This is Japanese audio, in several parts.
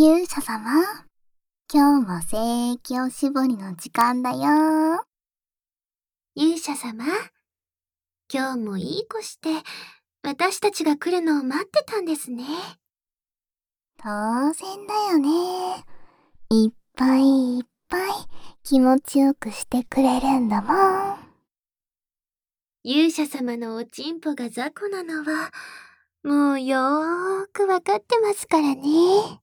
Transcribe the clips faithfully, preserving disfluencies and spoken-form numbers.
勇者様、今日も聖域おしぼりの時間だよ。 勇者様、今日もいい子して、私たちが来るのを待ってたんですね。 当然だよね。いっぱいいっぱい気持ちよくしてくれるんだもん。 勇者様のおちんぽが雑魚なのは、もうよーくわかってますからね。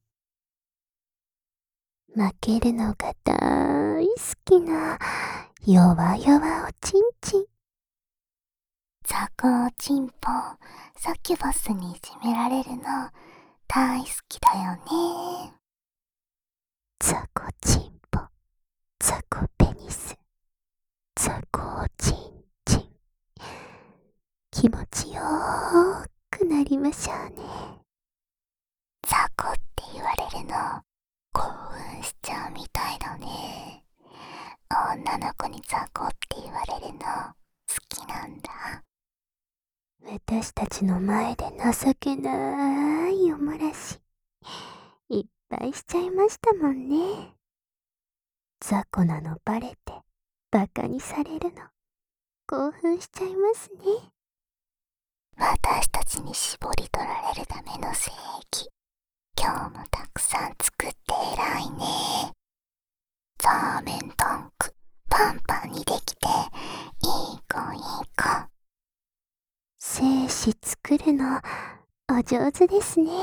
負けるのが大好きな、弱々おちんちん。 雑魚おちんぽ、サキュバスにいじめられるの大好きだよね。 雑魚ちんぽ、雑魚ペニス、雑魚おちんちん。気持ちよーくなりましょうね。 雑魚って言われるの興奮しちゃうみたいだね。女の子に雑魚って言われるの好きなんだ。 私たちの前で情けないおもらし、いっぱいしちゃいましたもんね。雑魚なのバレて、バカにされるの、興奮しちゃいますね。 私たちに絞り取られるための聖域、今日もたくさん作って偉いね。ザーメンタンク、パンパンにできて、いい子いい子。 精子作るの、お上手ですね。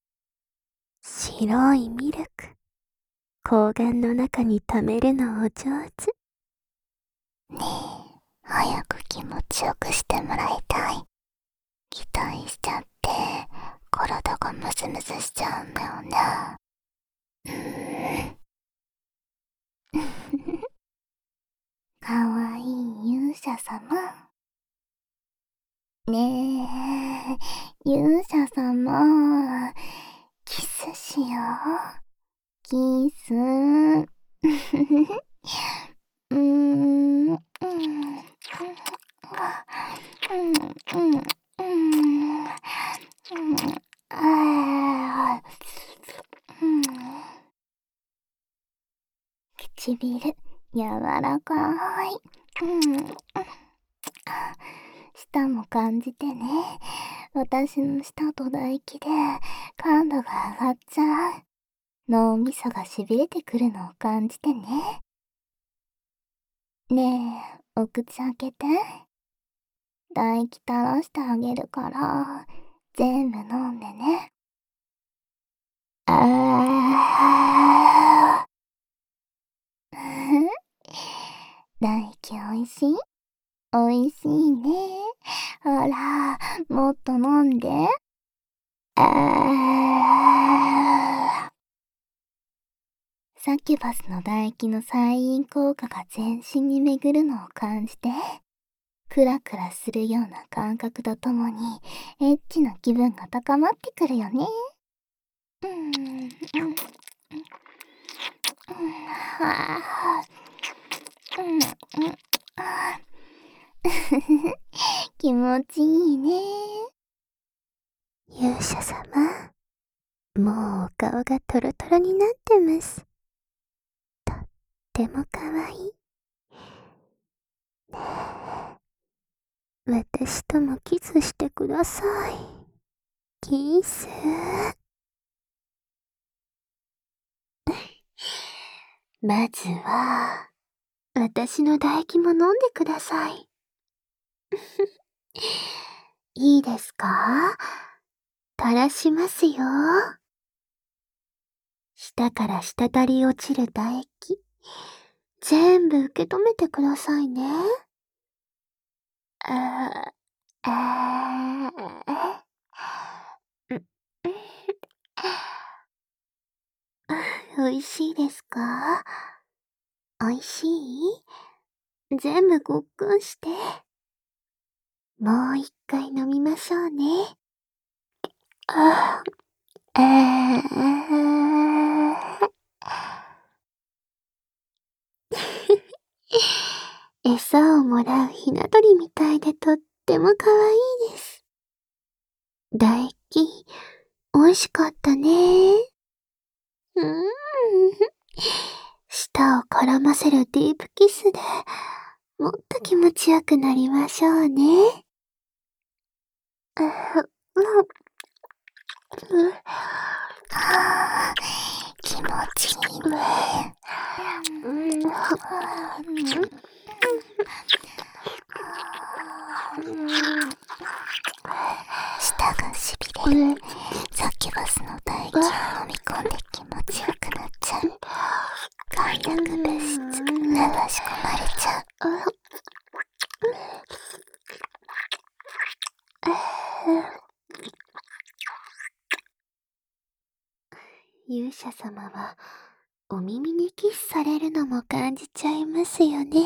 白いミルク、睾丸の中に溜めるのお上手。 ねえ、早く気持ちよくしてもらいたい。期待しちゃって、体がムズムズしちゃうんだよね。うーん。かわいい勇者様。ねえ、勇者様、キスしよう。キス。うーん、うん、うん、うん、うん、あー、うん、唇、柔らかい。うん、舌も感じてね。私の舌と唾液で感度が上がっちゃう。脳みそがしびれてくるのを感じてね。ねえ、お口開けて。唾液垂らしてあげるから、全部飲んでね。あー。唾液おいしい？おいしいね。ほら、もっと飲んで。あー。サキュバスの唾液の催飲効果が全身に巡るのを感じて、クラクラするような感覚とともに、エッチな気分が高まってくるよね。うん、うん、うん、はぁ、うん、うん、あー。気持ちいいね。 勇者様、もうお顔がトロトロになってます。とってもかわいい。ねえ、私ともキスしてください。キス。まずは、私の唾液も飲んでください。いいですか？垂らしますよ。下から滴り落ちる唾液、全部受け止めてくださいね。あー、あー、うおいしいですか？おいしい？全部ごっくんして。もう一回飲みましょうね。あー、あー。餌をもらうひな鳥みたいでとってもかわいいです。唾液、美味しかったね。 舌を絡ませるディープキスでもっと気持ちよくなりましょうね。あ、うん、うん、 あー、気持ちいいね。 うん、うん、 舌がしびれる。 うん、 サキュバスの唾液を飲み込んで気持ちよくなっちゃう。快楽物質流し込まれちゃう。 勇者様はお耳にキスされるのも感じちゃいますよね。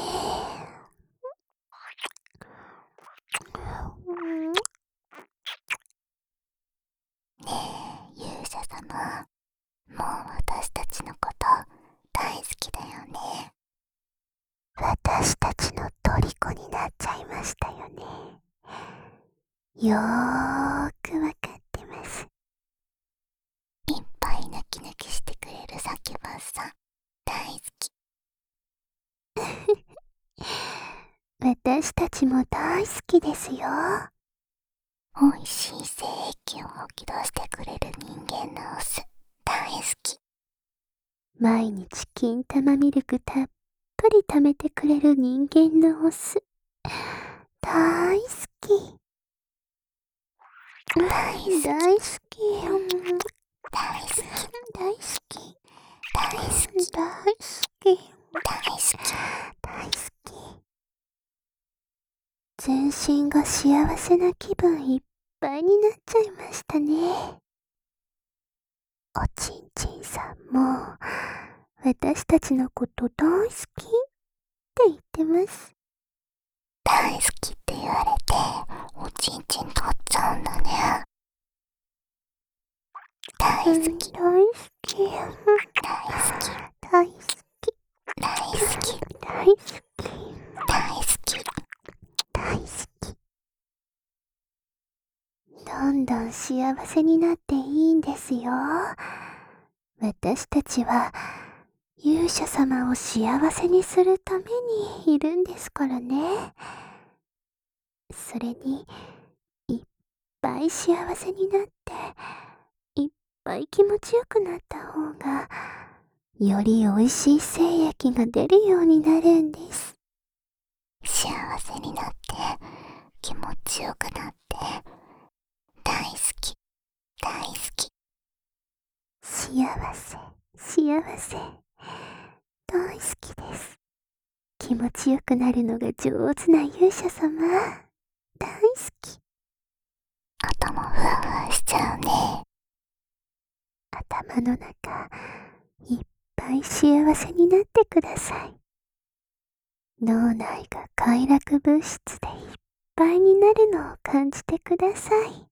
ねえ、勇者様、もう私たちのこと大好きだよね。 私たちの虜になっちゃいましたよね。よーくわかってます。 いっぱい泣き泣きしてくれるサキュバスさん大好き。 私たちも大好きですよ。 おいしい精液を吐き出してくれる人間のオス大好き。 毎日金玉ミルクたっぷり貯めてくれる人間のオス大好き。 大好き。 大好き。 大好き。 大好き。 大好き。 大好き。 大好き。 大好き。全身が幸せな気分いっぱいになっちゃいましたね。おちんちんさんも私たちのこと大好きって言ってます。 大好きって言われておちんちん取っちゃうんだね。大好き。 大好き。 大好き。 大好き。 大好き。 大好き。 大好き。 大好き。どんどん幸せになっていいんですよ。私たちは勇者様を幸せにするためにいるんですからね。それにいっぱい幸せになっていっぱい気持ちよくなった方がより美味しい精液が出るようになるんです。 幸せになって気持ちよくなって大好き。大好き。 幸せ、幸せ。大好きです。気持ちよくなるのが上手な勇者様。大好き。 頭ふわふわしちゃうね。 頭の中、いっぱい幸せになってください。脳内が快楽物質でいっぱいになるのを感じてください。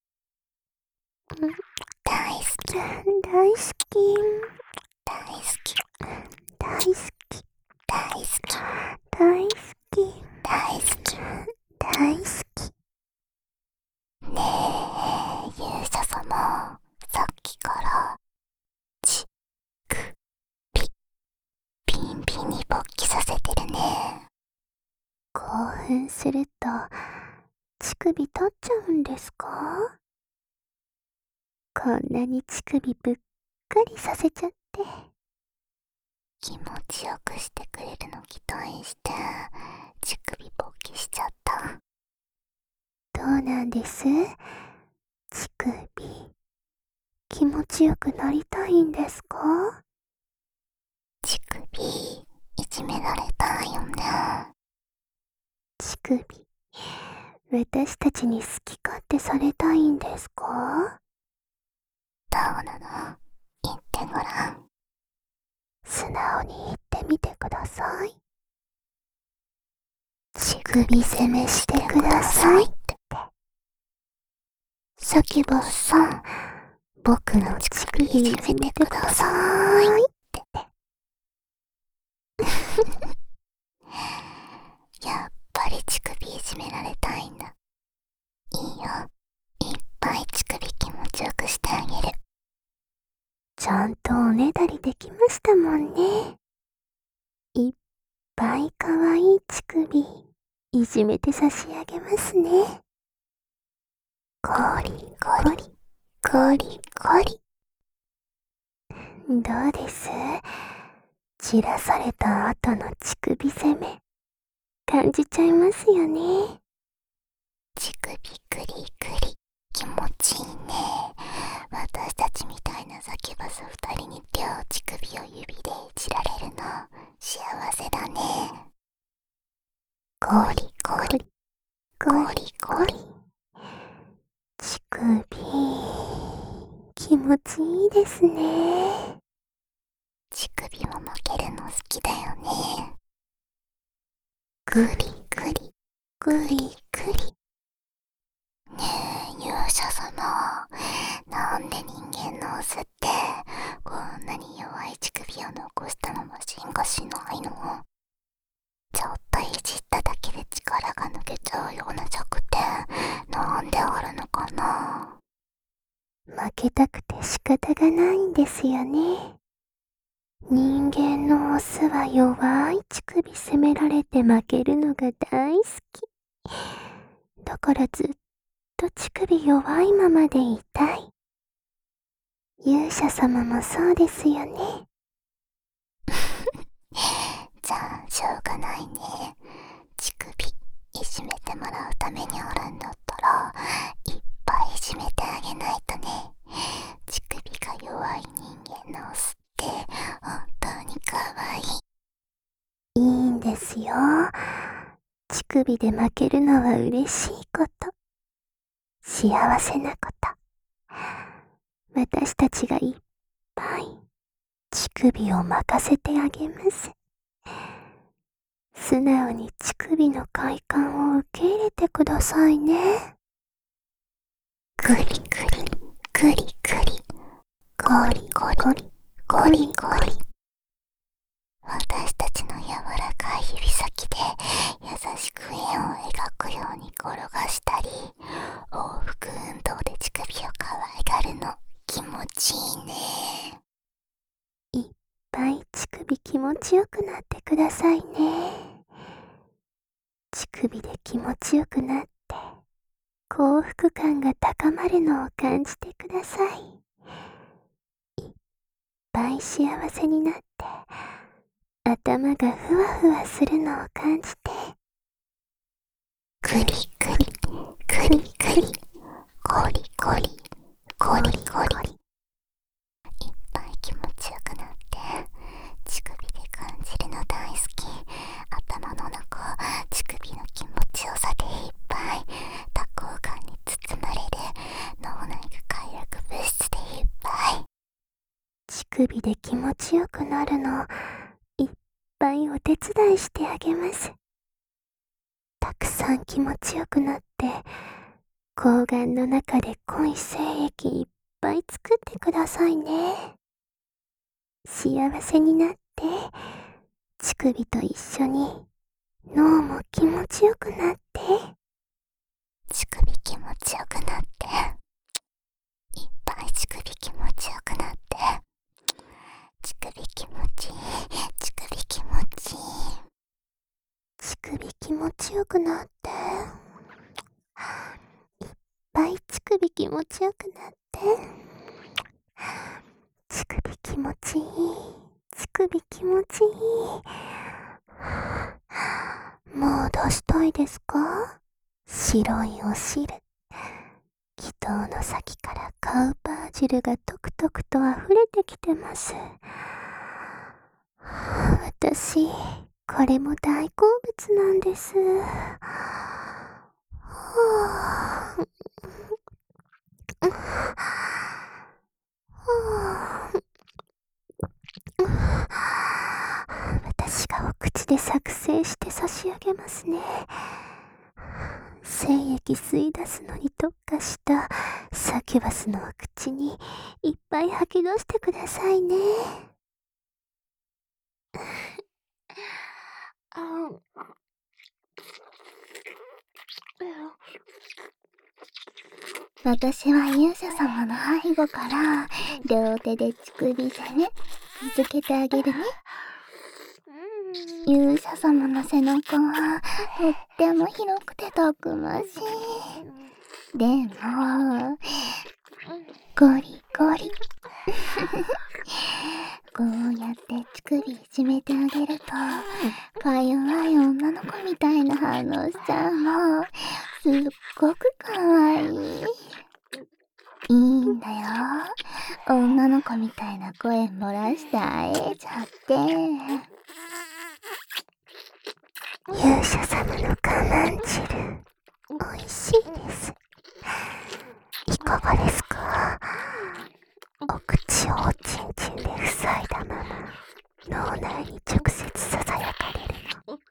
大好き。 大好き。 大好き。 大好き。 大好き。 大好き。 大好き。 大好き。 ねえ、勇者様、さっきからチクピピンピンに勃起させてるね。 興奮すると乳首取っちゃうんですか？こんなに乳首ぶっかりさせちゃって。 気持ちよくしてくれるの期待して乳首勃起しちゃった。 どうなんです？乳首気持ちよくなりたいんですか？ 乳首いじめられたよね。 乳首私たちに好き勝手されたいんですか？ どうなの？言ってごらん。 素直に言ってみてください。乳首攻めしてくださいって。サキュバスさん、僕の乳首いじめてくださいって。 やっぱり乳首いじめられたいんだ。いいよ。いっぱい乳首気持ちよくしてあげる。 ちゃんとおねだりできましたもんね。 いっぱいかわいい乳首、いじめて差し上げますね。ゴリゴリ、ゴリゴリ。どうです？散らされた後の乳首攻め、感じちゃいますよね。 乳首クリクリ、気持ちいいね。私たちみたいなサキュバス二人に両乳首を指でいじられるの幸せだね。ゴリゴリ、ゴリゴリ。 乳首、気持ちいいですね。 乳首も負けるの好きだよね。グリグリ、グリグリ。ねえ、勇者様。なんで人間のオスってこんなに弱い乳首を残したまま進化しないの？ちょっといじっただけで力が抜けちゃうような弱点、なんであるのかな？ 負けたくて仕方がないんですよね。人間のオスは弱い乳首攻められて負けるのが大好き。だからずっと乳首弱いままでいたい。勇者様もそうですよね。 じゃあしょうがないね。乳首いじめてもらうためにあるんだったらいっぱいいじめてあげないとね。乳首が弱い人間のオスって本当にかわいい。 いいんですよ。乳首で負けるのは嬉しいこと。幸せなこと。私たちがいっぱい乳首を任せてあげます。素直に乳首の快感を受け入れてくださいね。 グリグリ、グリグリ、ゴリゴリ、ゴリゴリ。私たちの柔らかい指先で優しく円を描くように転がしたり、往復運動で乳首を可愛がるの気持ちいいね。 いっぱい乳首気持ちよくなってくださいね。乳首で気持ちよくなって幸福感が高まるのを感じてください。いっぱい幸せになって頭がふわふわするのを感じて、 グリグリ、グリグリ、ゴリゴリ、ゴリゴリ。いっぱい気持ちよくなって乳首で感じるの大好き。頭の中乳首の気持ちよさでいっぱい、多幸感に包まれる。脳内が快楽物質でいっぱい。 乳首で気持ちよくなるのいっぱいお手伝いしてあげます。たくさん気持ちよくなって睾丸の中で濃い精液いっぱい作ってくださいね。幸せになって乳首と一緒に脳も気持ちよくなって、 乳首気持ちよくなっていっぱい乳首気持ちよくなって乳首気持ちいい、乳首気持ちいい。 乳首気持ちよくなっていっぱい乳首気持ちよくなって乳首気持ちいい、乳首気持ちいい。もう出したいですか？白いお汁。気筒の先からカウパー汁がトクトクと溢れてきてます。私、これも大好物なんです。私がお口で作成して差し上げますね。精液吸い出すのに特化したサキュバスのお口にいっぱい吐き出してくださいね。 私は勇者様の背後から両手で乳首攻め続けてあげるね。 勇者様の背中はとっても広くてたくましい。でもゴリゴリこうやって乳首いじめてあげるとか弱い女の子みたいな反応しちゃうの。すっごくかわいい。いいんだよ、女の子みたいな声漏らしてあえちゃって。 勇者様の我慢汁おいしいです。いかがですか？お口をおちんちんで塞いだまま脳内に直接ささやかれるの。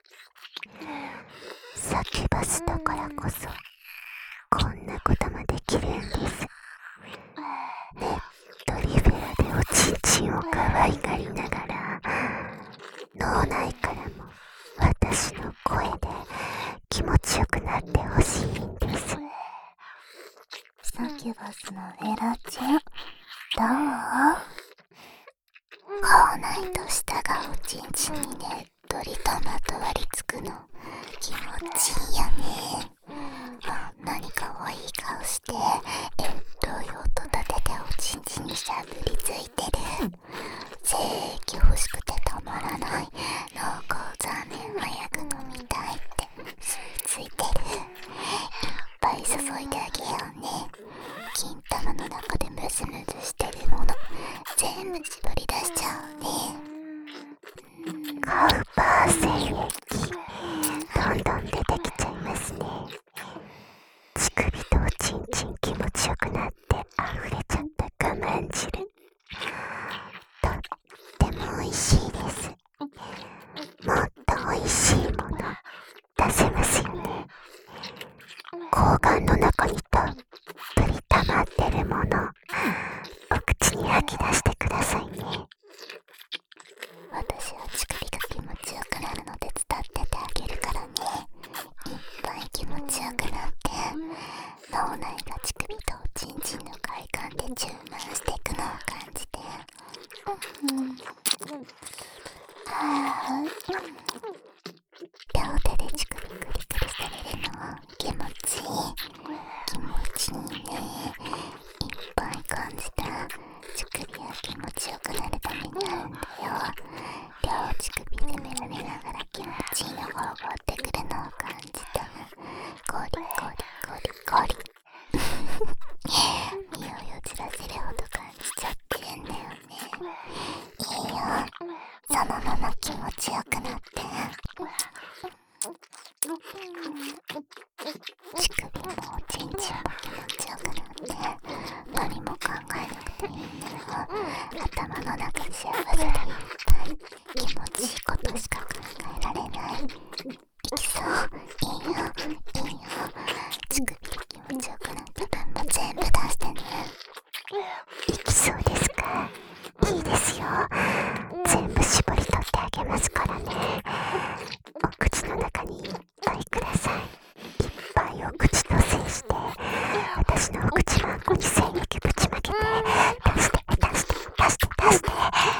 サキュバスだからこそこんなこともできるんです。ねっとりフェラでおちんちんを可愛がりながら脳内からも私の声で気持ちよくなってほしいんです。 サキュバスのフェラチンどう？口内と舌がおちんちんにねっとりとまとわりつくの気持ちいいよね。あ、何かわいい顔してえっとい音立てておちんちんにしゃぶりついてる。精液欲しくてたまらない。濃厚ザーメン早く飲みたいって吸い付いてる。いっぱい注いであげようね。金玉の中でムズムズしてるもの全部絞り出しちゃうね。 カウパー精液どんどん出てきちゃいますね。乳首とおちんちん気持ちよくなって溢れちゃった我慢汁とっても美味しいです。もっと美味しいもの出せますよね。睾丸の中にたっぷり溜まってるものお口に吐き出してくださいね。 私は乳首が気持ちよくなるの手伝っててあげるからね。いっぱい気持ちよくなって脳内が乳首とおちんちんの快感で充満していくのを感じて、うんはぁ、両手で乳首クリクリされるの気持ちいい。気持ちいいね。いっぱい感じた乳首は気持ちよくなるためにあるんだよ。両乳首でめられながら気持ちいいのが上ってくるのを感じた。ゴリゴリゴリゴリ身をよじらせるほど感じちゃってるんだよね。いいよ、そのまま気持ちよくなって。乳首もおちんちんも気持ちよくなって何も考えなくていいんだよ。頭の中幸せでいっぱい気持ちいいことしか考えられない。いきそう。いいよいいよ。乳首で気持ちよくなった分も全部出してね。 いきそうですか？いいですよ。全部絞り取ってあげますからね。お口の中にいっぱいください。いっぱいお口と接して私のお口マンコに精液ぶちまけて出して出して出して出して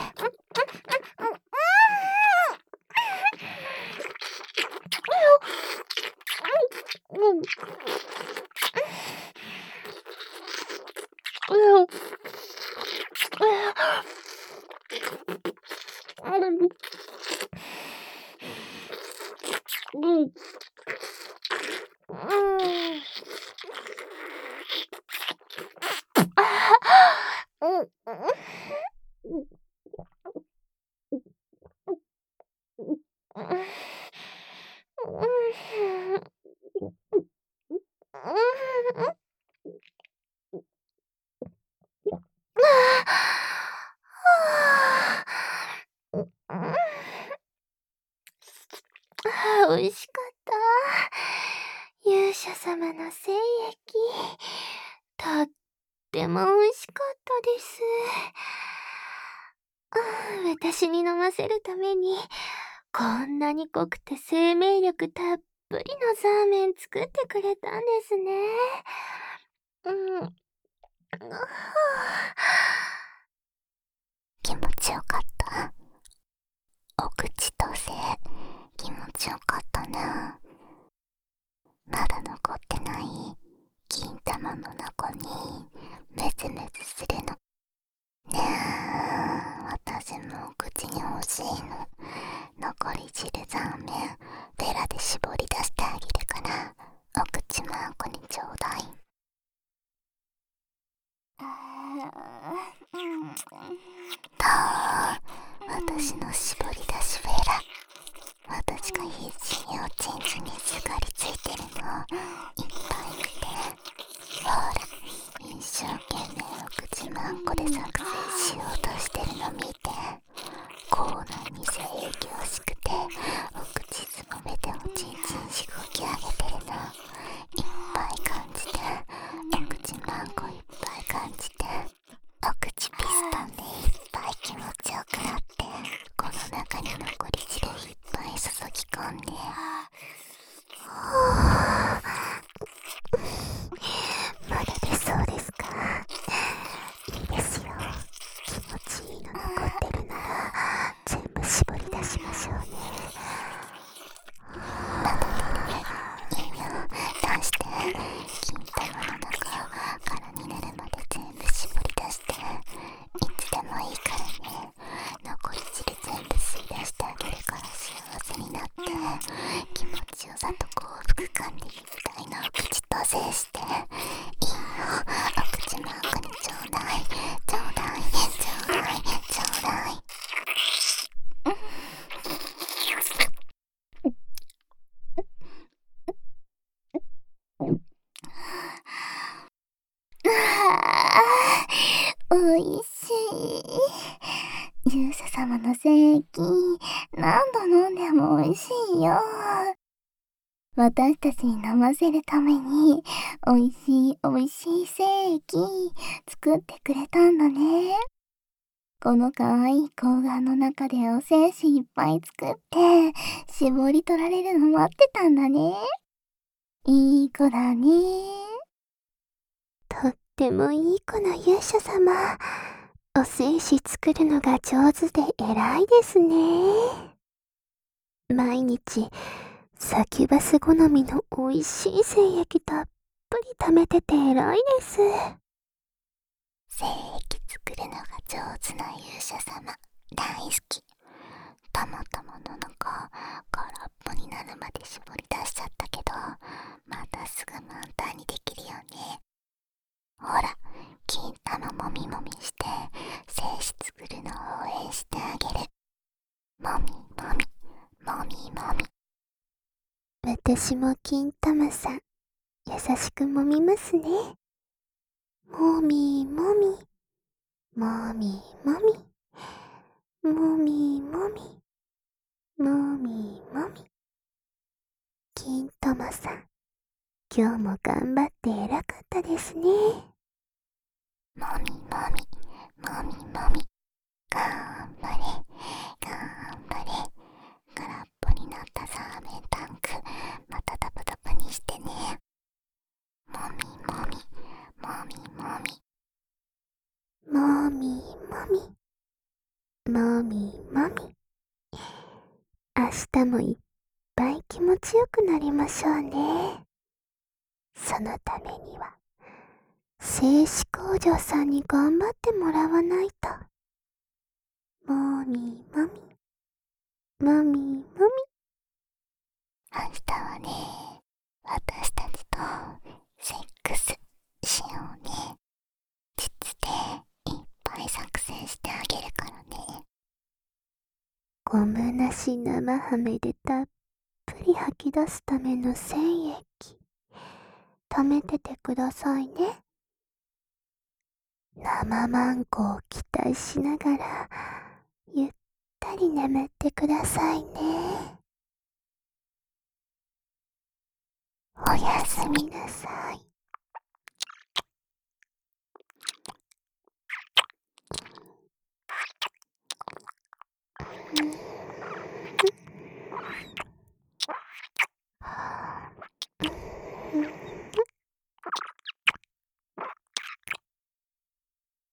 美味しかった。勇者様の精液とっても美味しかったです。私に飲ませるためにこんなに濃くて生命力たっぷりのザーメン作ってくれたんですね。うん、気持ちよかった。お口と精ちよかったね。まだ残ってない金玉の中にメズメズするの。ねえ、私も口に欲しいの。残り汁残麺ベラで絞り出してあげるから、お口まんこにちょうだい。どう？私の絞り出しベラ。私が必死におちんちんにすがりついてるのいっぱい見て。ほら、一生懸命お口まんこで作成しようとしてるの見て。こうなにせ営業しくてお口すぼめておちんちんしごき上げてるのいっぱい感じて。お口まんこいっぱい感じて。お口ピストンでいっぱい気持ちよくなって、この中に残り汁いっぱい注ぎ込んで。 まだ出そうですか？いいですよ。気持ちいいの残ってるなら全部絞り出しましょうね。 まだ出る？いいよ、出して。金玉の中空になるまで全部絞り出して。いつでもいいからね。残り汁全部吸い出してあげるから、幸せになって、気持ちよさと幸福感でいっぱいのお口と接して。いいよ、お口まんこにちょうだいちょうだいちょうだいちょうだい。おいしい。勇者様の精液、何度飲んでもおいしいよ。私たちに飲ませるために、おいしいおいしい精液、作ってくれたんだね。このかわいい睾丸の中でお精子いっぱい作って、絞り取られるの待ってたんだね。いい子だね。 とってもいい子の勇者様。お精子作るのが上手で偉いですね。毎日サキュバス好みのおいしい精液たっぷり貯めてて偉いです。 精液作るのが上手な勇者様、大好き。たまたまの中空っぽになるまで絞り出しちゃったけど、またすぐ満タンにできるよね。ほら、金玉もみもみして精子作るのを応援してあげる。もみもみもみもみ。 私も金玉さん優しく揉みますね。もみもみもみもみもみもみもみもみ。金玉さん、今日も頑張って偉かったですね。 もみもみもみもみ。頑張れ頑張れ。空っぽになったサーメンタンク、またタプタプにしてね。もみもみもみもみもみもみもみもみ。明日もいっぱい気持ちよくなりましょうね。そのためには精子工場さんに頑張ってもらわないと。もみもみもみもみ。 明日はね、私たちとセックスしようね。膣でいっぱい作戦してあげるからね。 ゴムなし生ハメでたっぷり吐き出すための精液貯めててくださいね。生マンコを期待しながらゆったり眠ってくださいね。 おやすみなさい。